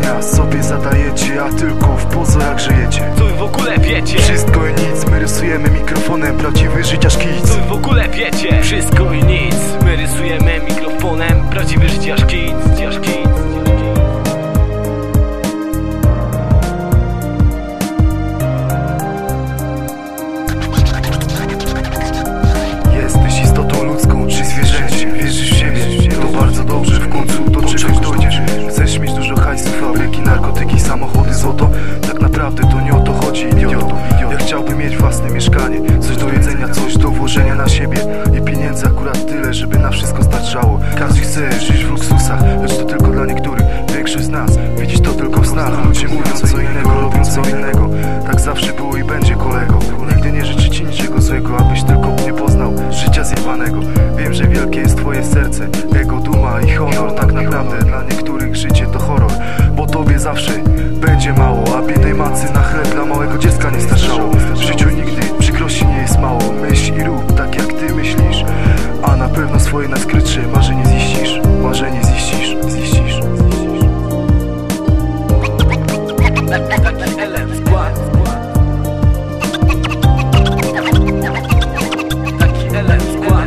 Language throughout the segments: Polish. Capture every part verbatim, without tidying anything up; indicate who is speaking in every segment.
Speaker 1: pytania sobie zadajecie, a tylko w pozorach żyjecie.
Speaker 2: Co wy w ogóle wiecie?
Speaker 1: Wszystko i nic, my rysujemy mikrofonem prawdziwy życiarz kids.
Speaker 2: Co wy w ogóle wiecie? Wszystko i nic, my rysujemy mikrofonem prawdziwy życiarz kids. Życiarz kids.
Speaker 1: Jesteś istotą ludzką czy zwierzęciem, wierzysz w siebie, to bardzo dobrze, w końcu do czegoś dojdziesz. Chcesz mieć dużo hajsu, fabryki, narkotyki, samochody, złoto. Tak naprawdę to nie o to chodzi, idioto. Ja chciałbym mieć własne mieszkanie, coś do jedzenia, coś do włożenia na siebie i pieniędzy akurat tyle, żeby na wszystko starczało. Każdy chce żyć w luksusach, lecz to tylko dla niektórych. Większość z nas widzisz to tylko w snach. Ludzie mówią co innego, robią co innego. Tak zawsze było i będzie, kolego. Nigdy nie życzę ci niczego złego, abyś tylko nie poznał życia zjebanego. Wiem, że wielkie jest twoje serce, ego, duma i honor. Tak naprawdę dla niektórych życie to horror, bo tobie zawsze będzie mało, a biednej macy na chleb dla małego dziecka nie starczało. W życiu nigdy przykrości nie jest mało. Myśl i rób tak jak ty myślisz, a na pewno swoje najskrytsze marzenie ziścisz. Marzenie ziścisz, ziścisz.
Speaker 2: Taki elem skład. Taki elem skład.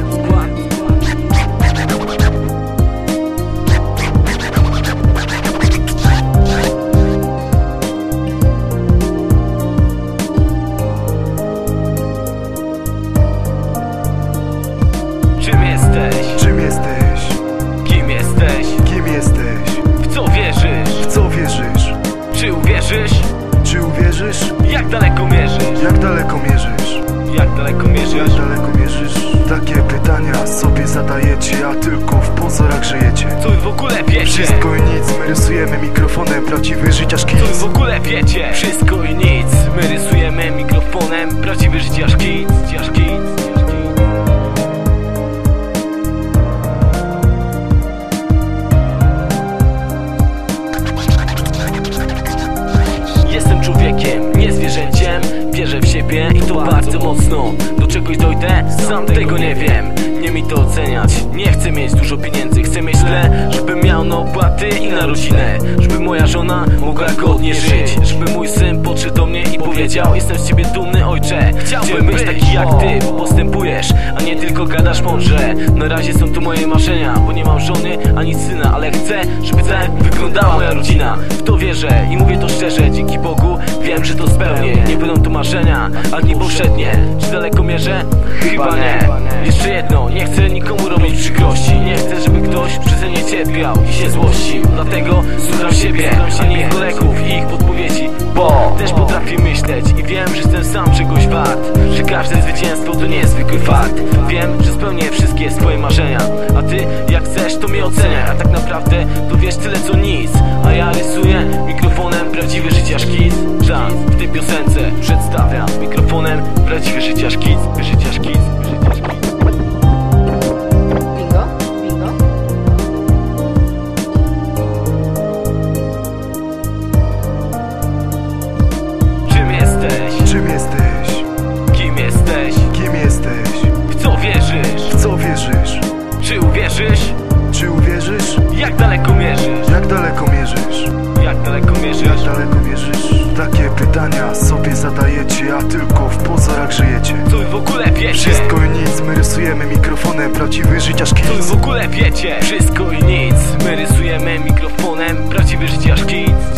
Speaker 2: Czym jesteś?
Speaker 1: Czym jesteś?
Speaker 2: Kim jesteś?
Speaker 1: Kim jesteś?
Speaker 2: W co wierzysz?
Speaker 1: W co wierzysz?
Speaker 2: Czy uwierzysz?
Speaker 1: Czy uwierzysz?
Speaker 2: Jak daleko mierzysz?
Speaker 1: Jak daleko mierzysz?
Speaker 2: Jak daleko mierzysz?
Speaker 1: Jak daleko mierzysz? Takie pytania sobie zadajecie, a tylko w pozorach żyjecie.
Speaker 2: Co wy w ogóle wiecie?
Speaker 1: Wszystko i nic, my rysujemy mikrofonem prawdziwy życiarz
Speaker 2: Co wy
Speaker 1: kids.
Speaker 2: w ogóle wiecie? Wszystko i nic, my rysujemy mikrofonem prawdziwy życiarz kids. Życiarz kids. Jestem człowiekiem, nie zwierzęciem. Wierzę w siebie i to bardzo mocno. Do czegoś dojdę? Sam tego nie wiem. Nie mi to oceniać. Nie chcę mieć dużo pieniędzy, chcę mieć tyle, żebym miał na opłaty i na rodzinę. Żeby moja żona mogła godnie żyć. Żeby mój syn podszedł do mnie i powiedział: jestem z ciebie dumny, ojcze. Chciałbym być taki jak ty, bo postępujesz, a nie tylko gadasz mądrze. Na razie są to moje marzenia, bo nie mam żony ani syna, ale chcę, żeby tak wyglądała moja rodzina. W to wierzę i mówię to szczerze, dzięki Bogu wiem, że to spełnię. Nie będą to marzenia, a nie powszednie. Czy daleko mierzę? Chyba nie. Jeszcze jedno, nie chcę nikomu robić przykrości. Nie chcę, żeby ktoś przeze mnie cierpiał i się złościł. Dlatego słucham siebie, a nie kolegów i ich podpowiedzi, bo też potrafię myśleć i wiem, że jestem sam czegoś wart. Że każde zwycięstwo to niezwykły fakt. Wiem, że spełnię wszystkie swoje marzenia, a ty jak chcesz to mnie oceniaj. A tak naprawdę to wiesz tyle co nic. A ja rysuję mikrofonem prawdziwy życiarz kids. Tak, w tej piosence przedstawiam mikrofonem prawdziwy życiarz kids. Życiarz kids, życiarz kids.
Speaker 3: Bingo, bingo.
Speaker 2: Czym jesteś?
Speaker 1: Czym jesteś?
Speaker 2: Kim jesteś?
Speaker 1: Kim jesteś?
Speaker 2: W co wierzysz?
Speaker 1: W co wierzysz?
Speaker 2: Czy uwierzysz?
Speaker 1: Czy uwierzysz?
Speaker 2: Jak daleko mierzysz?
Speaker 1: Jak daleko mierzysz?
Speaker 2: Jak daleko mierzysz?
Speaker 1: Jak daleko mierzysz? Takie pytania sobie zadajecie, a tylko w pozorach żyjecie.
Speaker 2: Co wy w ogóle wiecie?
Speaker 1: Wszystko i nic, my rysujemy mikrofonem prawdziwy życiarz
Speaker 2: Co wy
Speaker 1: kids.
Speaker 2: w ogóle wiecie? Wszystko i nic, my rysujemy mikrofonem prawdziwy życiarz kids.